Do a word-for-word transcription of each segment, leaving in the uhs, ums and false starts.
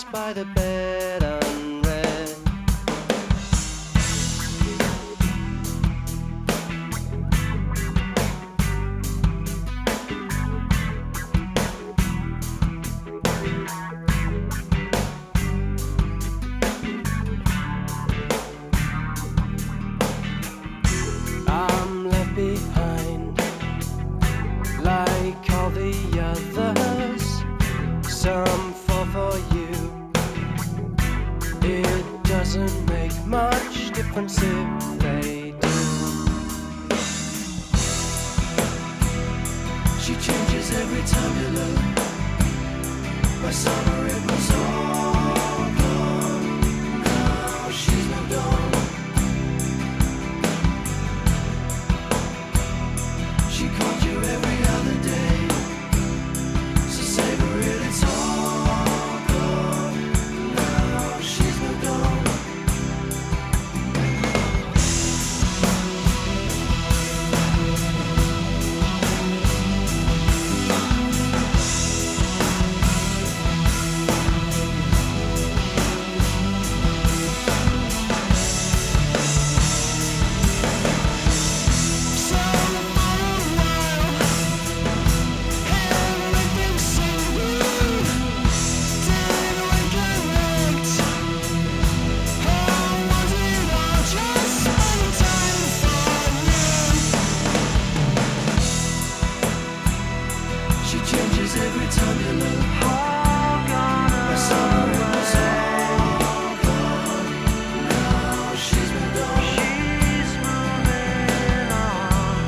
by the bed unread. I'm left behind like all the others. Some fall for you. It doesn't make much difference if they do. She changes every time you look. By summer it was all gone. Now she's moved on. She called you every other day. So savor it, it's all gone. Now she's moved on. She changes every time you look. All gone By summer it was away. all gone. Now she's moved on. She's moving on.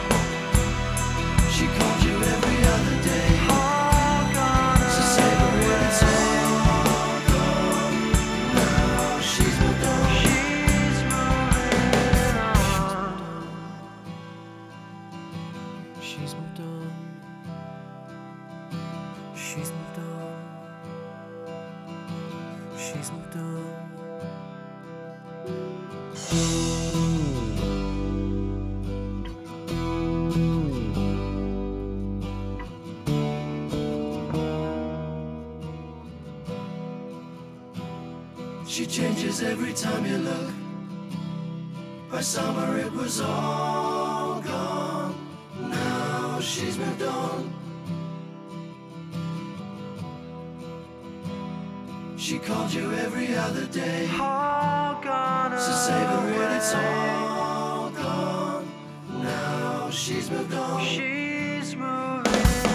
She called you every other day. All gone So savor it, away. it's all gone. Now she's moved on. She's moving on. She's moved on. She's moved on. She's moved on. She changes every time you look. By summer it was all gone. Now she's moved on. She called you every other day. All gone So savor it, it's away. all gone. Now she's moved on. She's moving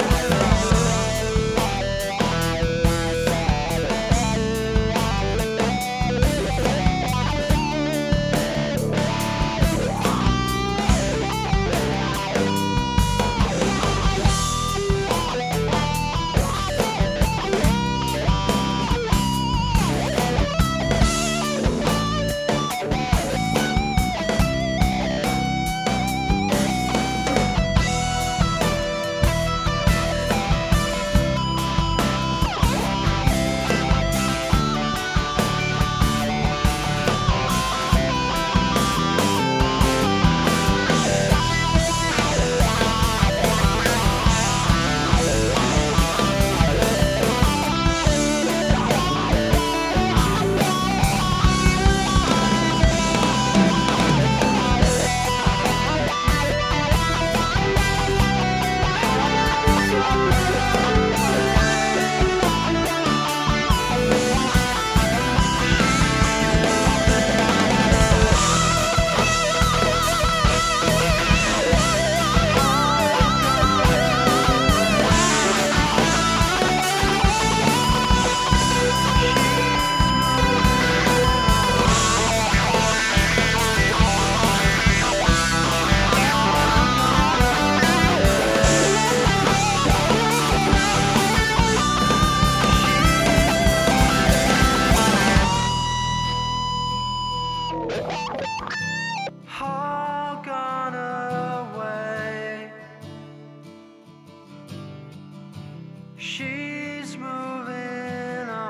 all gone away. She's moving